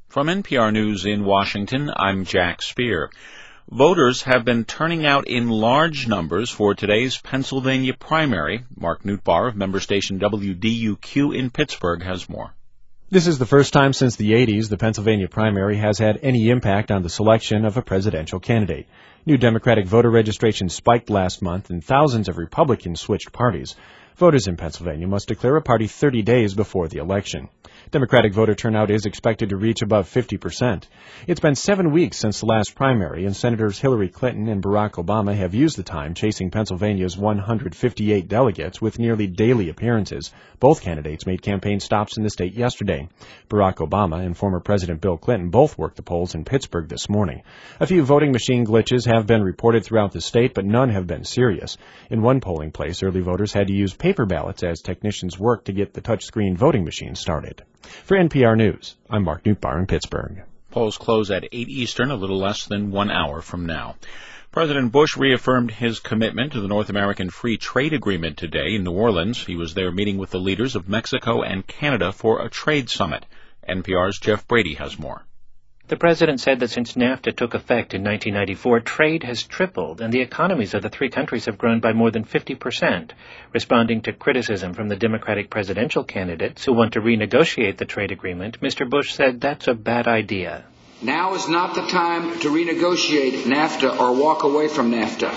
From NPR News in Washington, I'm Jack Speer. Voters have been turning out in large numbers for today's Pennsylvania primary. Mark Nootbaar of member station WDUQ in Pittsburgh has more. This is the first time since the 80s the Pennsylvania primary has had any impact on the selection of a presidential candidate. New Democratic voter registration spiked last month, and thousands of Republicans switched parties. Voters in Pennsylvania must declare a party 30 days before the election. Democratic voter turnout is expected to reach above 50%. It's been 7 weeks since the last primary, and Senators Hillary Clinton and Barack Obama have used the time chasing Pennsylvania's 158 delegates with nearly daily appearances. Both candidates made campaign stops in the state yesterday. Barack Obama and former President Bill Clinton both worked the polls in Pittsburgh this morning. A few voting machine glitches have been reported throughout the state, but none have been serious. In one polling place, early voters had to use paper ballots as technicians worked to get the touchscreen voting machine started. For NPR News, I'm Mark Nootbaar in Pittsburgh. Polls close at 8 Eastern, a little less than 1 hour from now. President Bush reaffirmed his commitment to the North American Free Trade Agreement today in New Orleans. He was there meeting with the leaders of Mexico and Canada for a trade summit. NPR's Jeff Brady has more. The president said that since NAFTA took effect in 1994, trade has tripled, and the economies of the three countries have grown by more than 50%. Responding to criticism from the Democratic presidential candidates who want to renegotiate the trade agreement, Mr. Bush said that's a bad idea. Now is not the time to renegotiate NAFTA or walk away from NAFTA.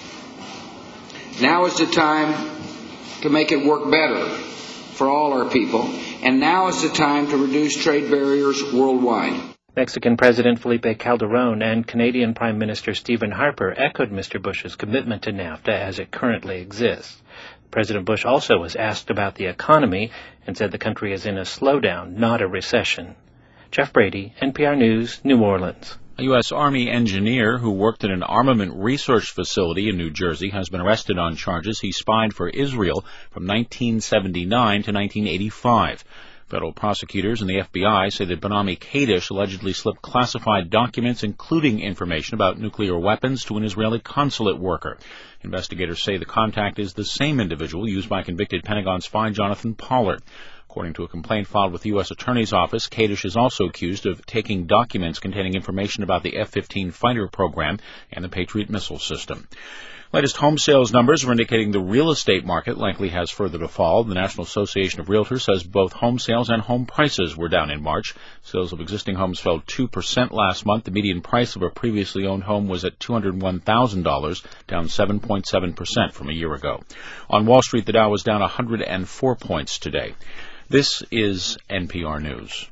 Now is the time to make it work better for all our people, and now is the time to reduce trade barriers worldwide. Mexican President Felipe Calderón and Canadian Prime Minister Stephen Harper echoed Mr. Bush's commitment to NAFTA as it currently exists. President Bush also was asked about the economy and said the country is in a slowdown, not a recession. Jeff Brady, NPR News, New Orleans. A U.S. Army engineer who worked at an armament research facility in New Jersey has been arrested on charges he spied for Israel from 1979 to 1985. Federal prosecutors and the FBI say that Benami Kadish allegedly slipped classified documents, including information about nuclear weapons, to an Israeli consulate worker. Investigators say the contact is the same individual used by convicted Pentagon spy Jonathan Pollard. According to a complaint filed with the U.S. Attorney's Office, Kadish is also accused of taking documents containing information about the F-15 fighter program and the Patriot missile system. Latest home sales numbers are indicating the real estate market likely has further to fall. The National Association of Realtors says both home sales and home prices were down in March. Sales of existing homes fell 2% last month. The median price of a previously owned home was at $201,000, down 7.7% from a year ago. On Wall Street, the Dow was down 104 points today. This is NPR News.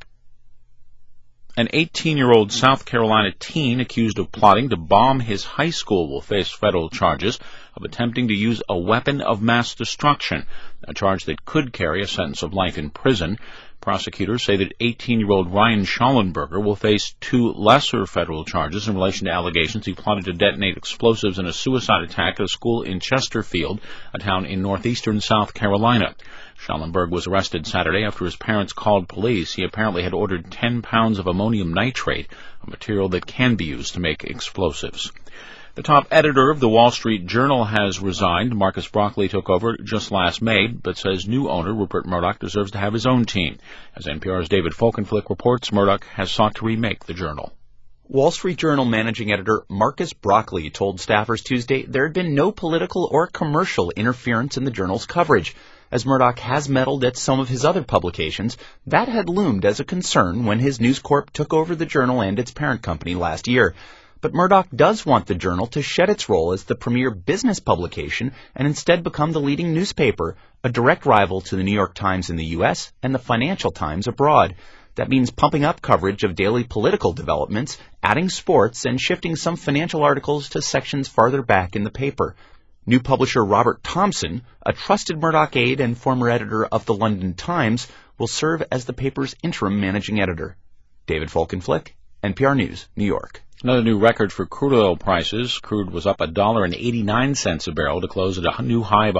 An 18-year-old South Carolina teen accused of plotting to bomb his high school will face federal charges of attempting to use a weapon of mass destruction, a charge that could carry a sentence of life in prison. Prosecutors say that 18-year-old Ryan Schallenberger will face 2 lesser federal charges in relation to allegations he plotted to detonate explosives in a suicide attack at a school in Chesterfield, a town in northeastern South Carolina. Schallenberg was arrested Saturday after his parents called police. He apparently had ordered 10 pounds of ammonium nitrate, a material that can be used to make explosives. The top editor of the Wall Street Journal has resigned. Marcus Broccoli took over just last May, but says new owner Rupert Murdoch deserves to have his own team. As NPR's David Folkenflik reports, Murdoch has sought to remake the Journal. Wall Street Journal managing editor Marcus Broccoli told staffers Tuesday there had been no political or commercial interference in the Journal's coverage. As Murdoch has meddled at some of his other publications, that had loomed as a concern when his News Corp took over the Journal and its parent company last year. But Murdoch does want the Journal to shed its role as the premier business publication and instead become the leading newspaper, a direct rival to the New York Times in the U.S. and the Financial Times abroad. That means pumping up coverage of daily political developments, adding sports, and shifting some financial articles to sections farther back in the paper. New publisher Robert Thompson, a trusted Murdoch aide and former editor of the London Times, will serve as the paper's interim managing editor. David Folkenflik, NPR News, New York. Another new record for crude oil prices. Crude was up $1.89 a barrel to close at a new high of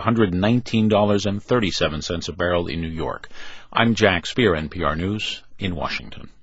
$119.37 a barrel in New York. I'm Jack Speer, NPR News in Washington.